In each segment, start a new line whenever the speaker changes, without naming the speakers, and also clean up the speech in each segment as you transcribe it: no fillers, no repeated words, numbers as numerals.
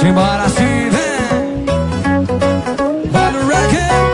Simbora assim, vem. Roda o record.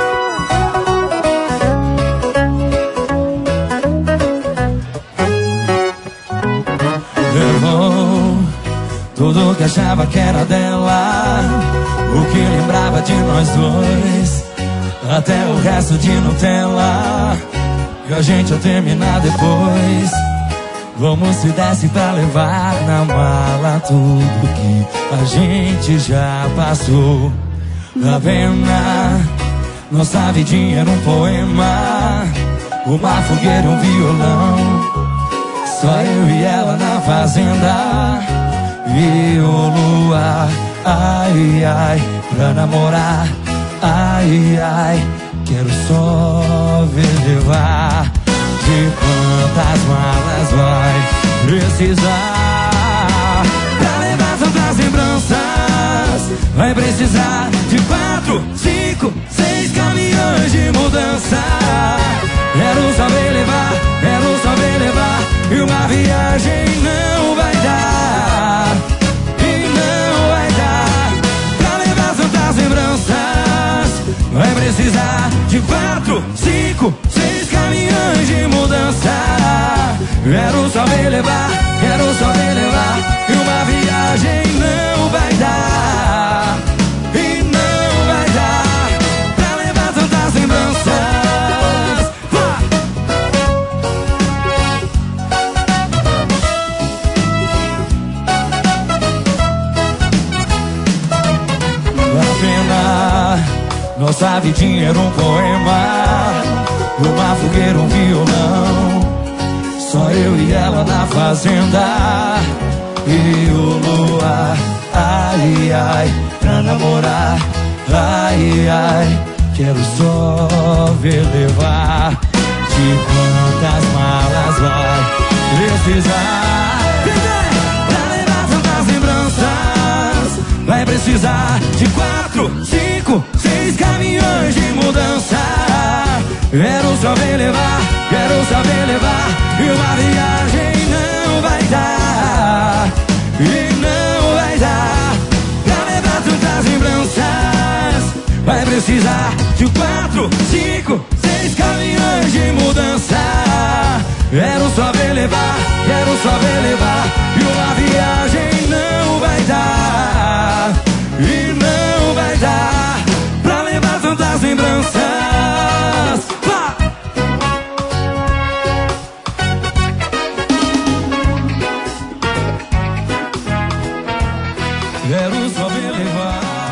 Levou tudo que achava que era dela, o que lembrava de nós dois, até o resto de Nutella. E a gente ia terminar depois. Como se desse pra levar na mala tudo que a gente já passou. A pena, nossa vidinha era um poema, uma fogueira, um violão, só eu e ela na fazenda. E o luar, ai, ai, pra namorar, ai, ai, quero só ver levar. De quantas malas vai precisar pra levar tantas lembranças? Vai precisar de 4, 5, 6 caminhões de mudança. Quero saber levar, quero saber levar, e uma viagem não vai dar, e não vai dar pra levar tantas lembranças. Vai precisar de 4, 5, 6 caminhões de mudança. Quero saber levar, quero saber levar, e uma viagem não vai dar, e não vai dar pra levar tantas lembranças. A pena, nossa vidinha era um poema, uma fogueira, um violão, só eu e ela na fazenda. E o luar, ai, ai, pra namorar, ai, ai, quero só ver levar. De quantas malas vai precisar pra levar tantas lembranças? Vai precisar de 4, 5, 6 caminhões de mudança. Quero saber levar, quero saber levar, e uma viagem não vai dar, e não vai dar pra levar tantas lembranças. Vai precisar de 4, 5, 6 caminhões de mudança. Quero saber levar, quero saber levar, e uma viagem não vai dar, e não vai dar pra levar tantas lembranças. Quero saber levar.